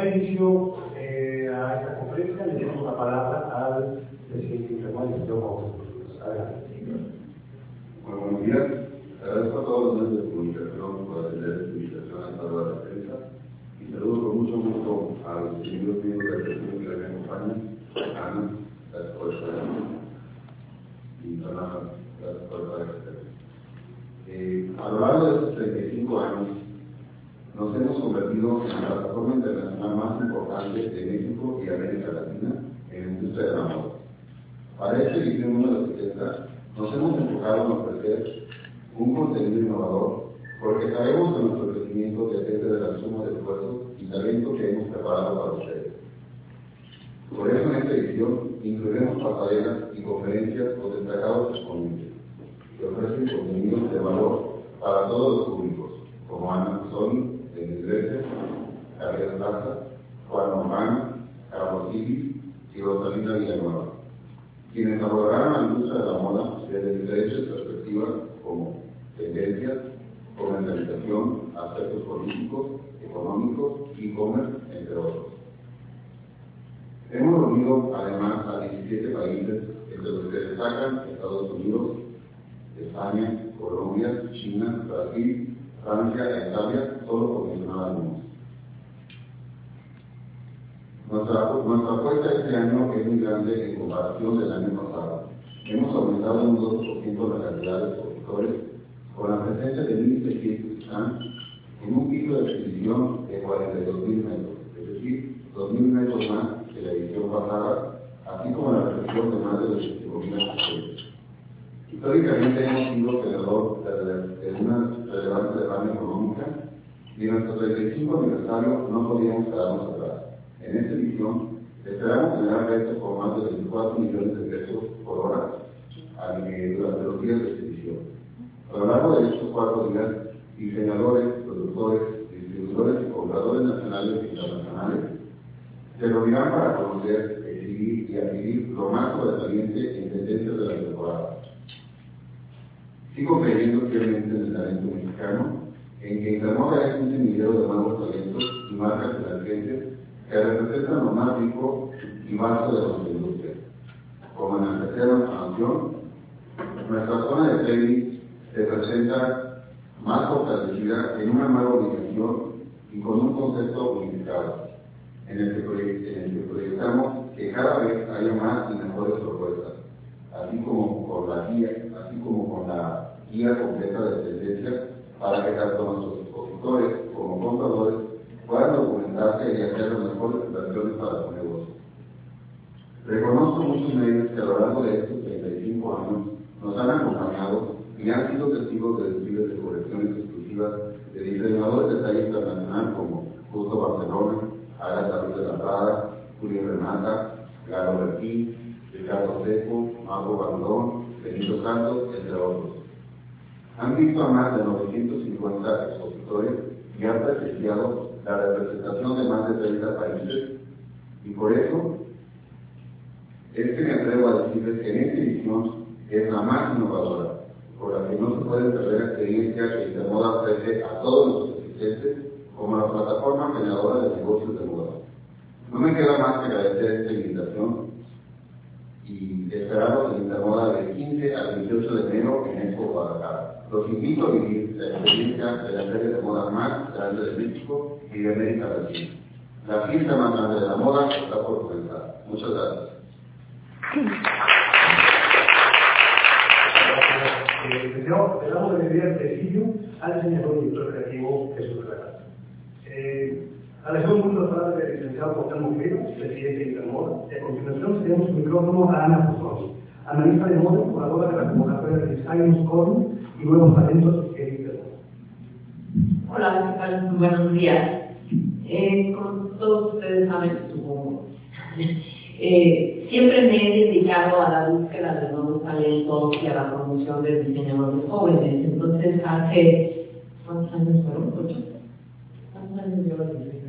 dar inicio a esta conferencia, le damos la palabra al presidente Intermón, el señor José. Adelante. Muy buenos días. Agradezco a todos los medios de comunicación por atender esta invitación a esta hora de la prensa y saludo con mucho gusto a los distinguidos miembros de la Presidencia que me acompañan, Ana, gracias por estar aquí, y Fernanda, gracias por estar aquí. A lo largo de estos 35 años, nos hemos convertido en la plataforma internacional más importante de México y América Latina en la industria de la moda. Para esta edición número 70, nos hemos enfocado en ofrecer un contenido innovador, porque sabemos que nuestro crecimiento depende de la suma de esfuerzos y talento que hemos preparado para ustedes. Por eso en esta edición incluiremos pasarelas y conferencias con destacados exponentes que ofrecen contenidos de valor para todos los públicos, como Ana Soli, Denis Dresser, Javier Plaza, Juan Román, Carlos Ibis y Rosalina Villanueva, quienes abordarán la industria de la moda desde diferentes perspectivas como tendencias, comercialización, aspectos políticos, económicos, e-commerce, entre otros. Hemos reunido además a 17 países, entre los que destacan Estados Unidos, España, Colombia, China, Brasil, Francia e Italia, solo por mencionar algunos. Nuestra apuesta este año es muy grande en comparación del año pasado. Hemos aumentado un 2% la cantidad de expositores, con la presencia de 1.600 stands en un piso de exhibición de 42.000 metros, es decir, 2.000 metros más que la edición pasada, así como la recepción de más de 25.000 asistentes. Históricamente hemos sido tenedor de una relevante derrama económica y en nuestro 35 aniversario no podíamos quedarnos atrás. En esta edición esperamos generar ventas por más de 24 millones de pesos por hora durante los días de exhibición. A lo largo de estos 4 días, diseñadores, productores, distribuidores y compradores nacionales e internacionales se reunirán para conocer, exhibir y adquirir lo más sobresaliente en tendencias de la temporada. Sigo creyendo fielmente en el talento mexicano, en que Intermoda es un semillero de nuevos talentos y marcas emergentes que representan lo más rico y vasto de nuestra industria. Como en la tercera expansión, nuestra zona de trading se presenta más fortalecida en una nueva ubicación y con un concepto unificado, en el que proyectamos que cada vez haya más y mejores propuestas, así como con la guía completa de tendencias para que tanto nuestros expositores como compradores puedan documentarse y hacer las mejores inversiones para su negocio. Reconozco muchos medios que a lo largo de estos 35 años nos han acompañado y han sido testigos de desfiles de colecciones exclusivas de diseñadores de talla internacional como Justo Barcelona, Agatha Ruiz de la Prada, Julio Renata, Galo Bertín, Ricardo Seco, Mago Bandón, Benito Santos, entre otros. Han visto a más de 950 expositores y han presenciado la representación de más de 30 países, y por eso es que me atrevo a decirles que en esta edición es la más innovadora, por la que no se puede perder la experiencia que Intermoda ofrece a todos los asistentes como la plataforma generadora de negocios de moda. No me queda más que agradecer esta invitación y esperarlos en Intermoda del 15 al 28 de enero en Expo Guadalajara. Los invito a vivir la experiencia de la feria de moda más grande de México y de América Latina. La fiesta más grande de la moda está por comenzar. Muchas gracias. Le damos la bienvenida al presidio al diseñador y director creativo Jesús Herrera. Agradecemos mucho las palabras del licenciado José Monfero, presidente de Intermoda, y a continuación cedemos su micrófono a Ana Fusoni, analista de moda, jugadora de la convocatoria de Design Score y Nuevos Talentos en Intermoda. Hola, ¿qué tal? Muy buenos días. Como todos ustedes saben, supongo, siempre me he dedicado a la búsqueda de nuevos talentos y a la promoción de diseñadores jóvenes. Entonces, hace, ¿cuántos años fueron? ¿8? ¿Cuántos años lleva el diseño?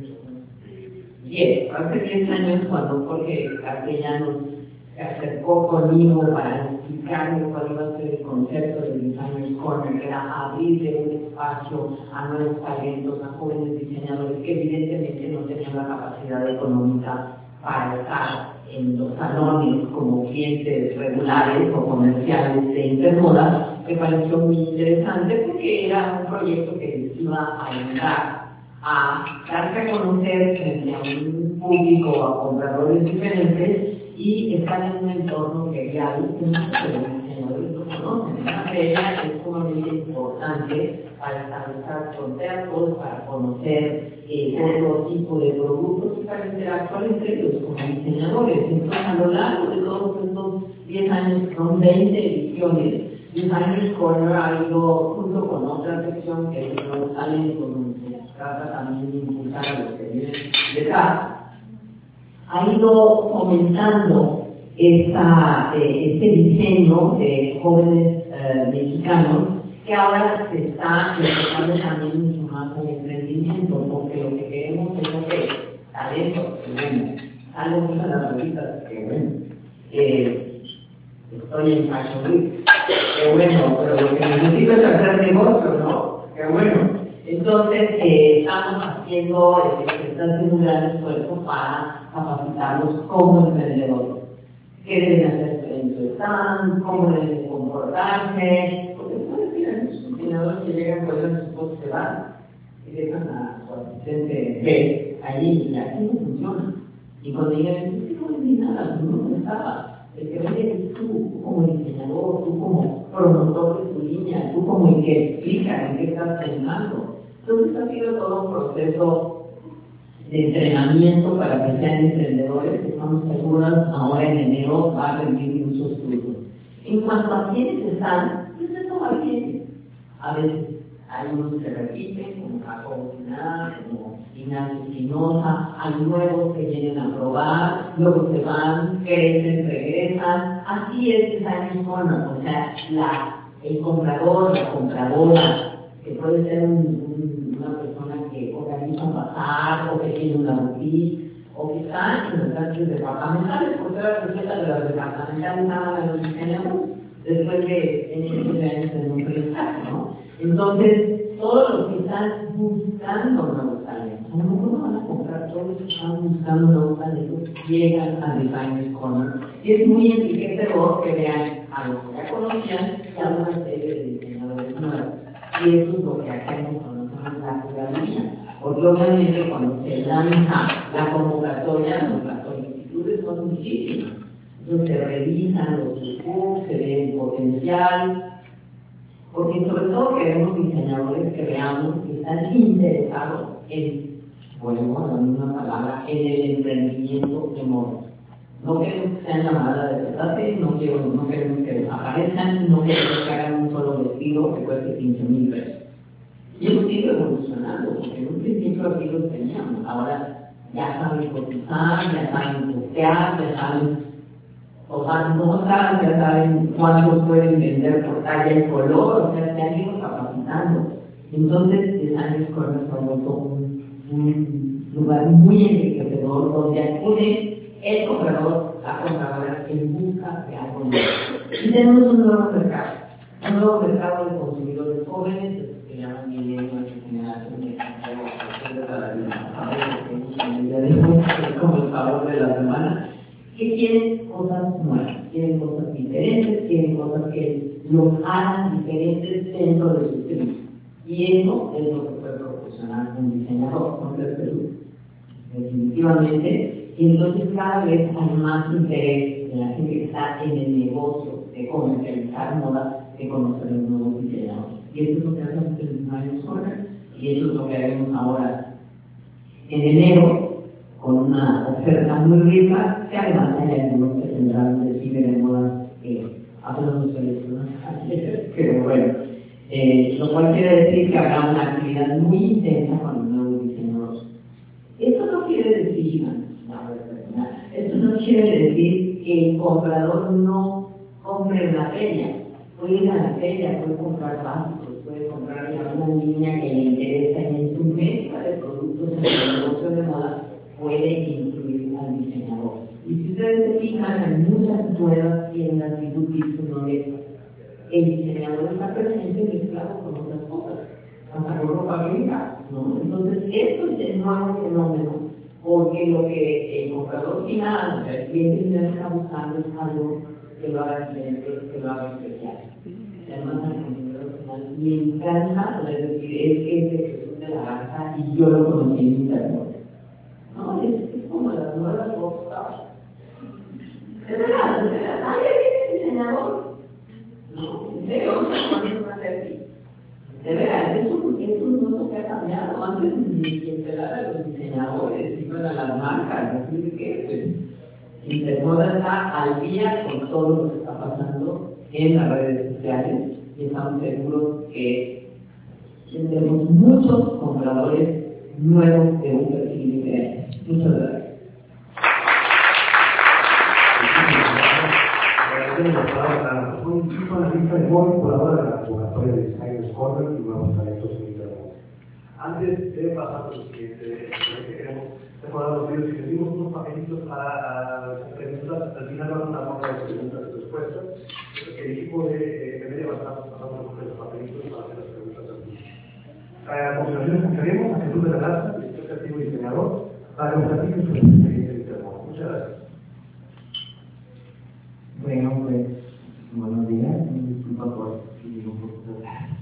10. Hace 10 años, cuando Jorge Castellanos se acercó conmigo para explicarle cuál iba a ser el concepto del Designers Corner, que era abrirle un espacio a nuevos talentos, a jóvenes diseñadores que evidentemente no tenían la capacidad económica para estar en los salones como clientes regulares o comerciales de Intermoda. Me pareció muy interesante porque era un proyecto que les iba a ayudar a darse a conocer frente a un público, a compradores diferentes y estar en un entorno real que muchos de los diseñadores lo conocen. Una feria es sumamente importante para establecer contactos, para conocer otro tipo de productos y para interactuar entre ellos como diseñadores. Entonces, a lo largo de todos estos 10 años, son 20 ediciones, Designers Corner ha ido junto con otra sección que es Nuevos Talentos, donde se trata también de impulsar a los que vienen detrás, ha ido fomentando este diseño de jóvenes mexicanos que ahora se está enfocando también mucho más en emprendimiento, porque lo que queremos es talento, que bueno, sale mucho en las revistas, que bueno, estoy en Fashion Week, que bueno, pero lo que necesito es hacer negocio, ¿no? Que bueno. Entonces, estamos haciendo, se está haciendo un gran esfuerzo para capacitarlos como emprendedores. ¿Qué deben hacer en su stand? ¿Cómo deben comportarse? Porque ustedes tienen muchos diseñadores que llegan, cuelgan sus cosas, se van y dejan a su asistente B allí y así no funciona. Y cuando llegan, es que no vendí nada, no estaba. El que vende es tú como diseñador, tú como promotor de tu línea, tú como el que explica en qué estás pensando. Entonces ha sido todo un proceso de entrenamiento para que sean emprendedores, que estamos seguros ahora en enero va a rendir muchos frutos. En cuanto a quienes están, pues esto va bien. A veces hay unos que repiten, como Jacobo Sinal, como Ignacio Espinosa, hay nuevos que vienen a probar, luego se van, crecen, regresan. Así es Designers Corner, o sea, el comprador, la compradora, que puede ser una persona que organiza un bazar o que tiene una boutique o que está en los artes departamentales, porque ahora resulta que las departamentales nada los diseñamos después de años en un proyecto, ¿no? Entonces, todos los que están buscando nuevos talentos, a lo mejor no van a comprar, todos los que están buscando nuevos talentos llegan a Designers Corner y es muy enriquecedor que vean a los que ya conocían y a una serie de diseñadores nuevos. Y eso es lo que hacemos cuando hacemos la curaduría. Porque obviamente cuando se lanza la convocatoria, las solicitudes son muchísimas. Entonces se revisan los recursos, se ve el potencial, porque sobre todo queremos diseñadores que veamos que están interesados en, bueno, la misma palabra, en el emprendimiento de moda. No queremos que sean llamadas de petate, no queremos que desaparezcan, no queremos que hagan un solo vestido que cueste 15,000 pesos. Y hemos ido evolucionando, porque en un principio aquí los teníamos, ahora ya saben cotizar, ya saben postear, ya saben notas, ya saben cuántos pueden vender por talla y color, o sea, se han ido capacitando. Entonces, Designers Corner se ha vuelto un lugar muy enriquecedor donde acude el comprador, la compradora, en busca de algo nuevo. Y tenemos un nuevo mercado de consumidores jóvenes, que llaman millennials, generación de como el favor de la semana, que quieren cosas nuevas, quieren cosas diferentes, quieren cosas que los hagan diferentes dentro de su estilo. Y eso es lo que puede proporcionar un diseñador con Perú, definitivamente. Y entonces cada vez hay más interés en la gente que está en el negocio de comercializar moda, de conocer los nuevos diseñadores. Y eso es lo que hacemos en Designers Corner, y eso es lo que haremos ahora en enero, con una oferta muy rica, que además hay algunos que tendrán un desfile de moda que apenas nos seleccionan ayer, pero bueno, lo cual quiere decir que habrá una actividad muy intensa con los nuevos diseñadores. Esto no quiere decir, esto no quiere decir que el comprador no compre en la feria. Puede ir a la feria, puede comprar básicos, puede comprar ya una línea que le interesa y en su mezcla de productos en el negocio de moda puede incluir al diseñador. diseñador. Y si ustedes se fijan, hay muchas nuevas tiendas y boutiques donde el diseñador está presente mezclado con otras cosas, hasta con ropa gringa, ¿no? Entonces, esto es el nuevo fenómeno, porque lo que el comprador final, o sea, el cliente final está buscando es algo que lo haga diferente, que lo haga especial. Además, al consumidor final le encanta, es decir, es ese Jesús de la Garza y yo lo conocí en internet. No, es como las nuevas rockstars. De verdad, nadie tiene diseñador. No, en serio, vamos a poner una selfie. De verdad, eso es un mundo que ha cambiado. Antes ni quien pelara a los diseñadores, iban a las marcas, así que pues, Intermoda está al día con todo lo que está pasando en las redes sociales y estamos seguros que tendremos muchos compradores nuevos de un perfil diferente. Muchas gracias. Soy analista de moda y colaboradora de la convocatoria de Designers Corner y nuevos talentos en Internet. Antes de pasar a los que queremos recordar los videos, y les dimos unos papelitos para las preguntas, al final vamos a dar una de preguntas y respuestas. El equipo de media va a estar pasando los papelitos para hacer las preguntas también. A continuación escucharemos a Jesús de la Garza, director creativo y diseñador, para que nos platique sobre su experiencia en Internet. Muchas gracias. Bueno, pues, buenos días, me disculpa por si llego un poco tarde.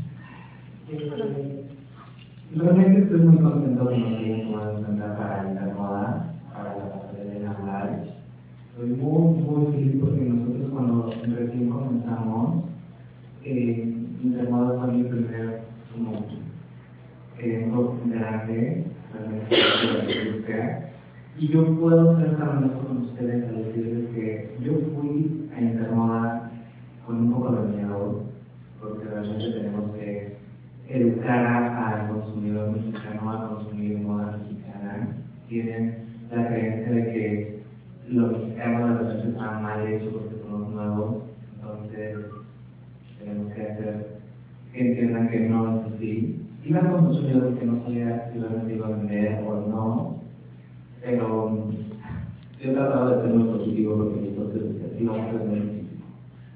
Realmente estoy muy contento que nos hayan tomado en cuenta para Intermoda, para la pasarela de Live. Estoy muy feliz porque nosotros cuando recién comenzamos, Intermoda fue mi primer evento grande, realmente de búsqueda. Y yo puedo ser tan honesto con ustedes al decirles que yo fui a Intermoda con un poco de miedo, porque realmente tenemos que educar al consumidor mexicano a consumir moda mexicana. Tienen la creencia de que lo mexicano de repente está mal hecho porque somos nuevos, entonces tenemos que hacer que entiendan que no es así. Iba con consumidores que no sabía si realmente iba a vender o no. Pero yo he tratado de ser muy positivo porque mis socios sí vamos a aprender muchísimo.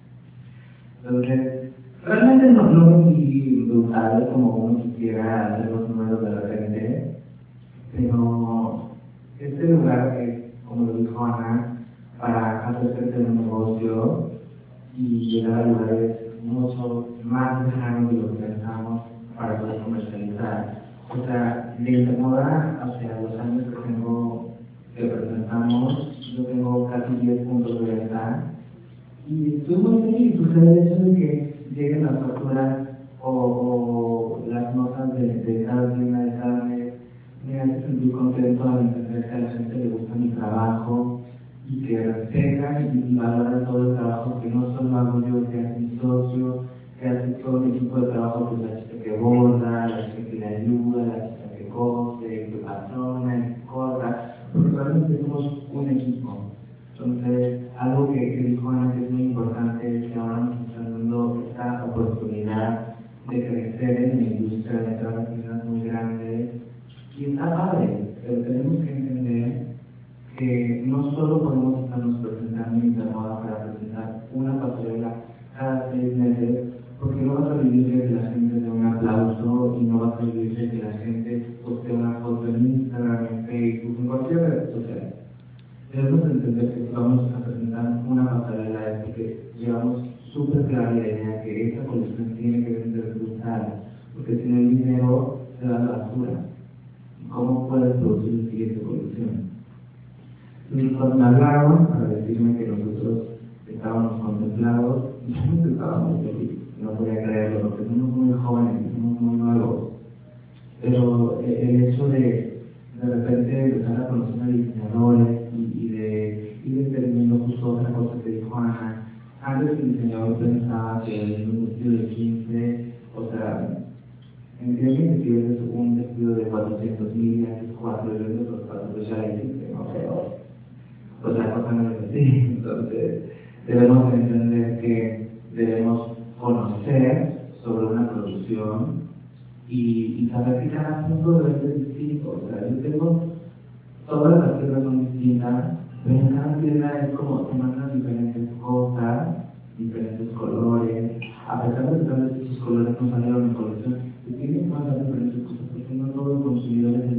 Entonces, realmente no me sentí brutal como uno quisiera hacer los números de repente, pero este lugar es, como lo dijo Ana, para hacer crecer un negocio y llegar a lugares mucho más lejanos de lo que pensamos para poder comercializar. O sea, de Intermoda hacia los años que presentamos, yo tengo casi 10 puntos de venta y estoy muy feliz. O sea, el hecho de que lleguen las facturas o las notas de cada tienda de cada mes me hace sentir contento al entender que a la gente le gusta mi trabajo y que respetan y valoran todo el trabajo que no solo hago yo, que hace mi socio, que hace todo mi equipo de trabajo, pues la chica que borda, la chica que le ayuda, la chica que cose, que patrona, que corta, porque realmente somos un equipo. Entonces, algo que dijo Ana que es muy importante es que ahora nos está dando esta oportunidad de crecer en la industria, de entrar a tiendas muy grandes, y está padre, pero tenemos que entender que no solo podemos estarnos presentando en Intermoda para presentar una pasarela cada 6 meses, porque no vas a vivir de que la gente dé un aplauso y no vas a vivir de que la gente postee una foto en Instagram, en Facebook, en cualquier red social. Debemos entender que si vamos a presentar una pasarela es porque llevamos súper clara la idea que esta colección tiene que vender brutal, porque si no el dinero se da a la basura. ¿Cómo puedes producir la siguiente colección? Entonces, cuando me hablaron para decirme que nosotros estábamos contemplados, yo estaba muy feliz, no podía creerlo, porque somos muy jóvenes, somos muy nuevos. Pero el hecho de repente empezar a conocer a diseñadores y de ir entendiendo justo otra cosa que dijo Ana, antes el diseñador pensaba que en un vestido de 15, o sea, entiendo que si vendes un vestido de 400,000 y haces 4 y vendes los 4, pues ya existe, ¿no? Pero pues la cosa no es así. Entonces debemos entender que debemos conocer sobre una producción y saber que cada punto debe ser distinto. O sea, yo tengo, todas las piezas son distintas, pero en cada piedra es como te mandan diferentes cosas, diferentes colores. A pesar de que tal vez esos colores no salieron en colección, se tienen que mandar diferentes cosas porque no todo el consumidor es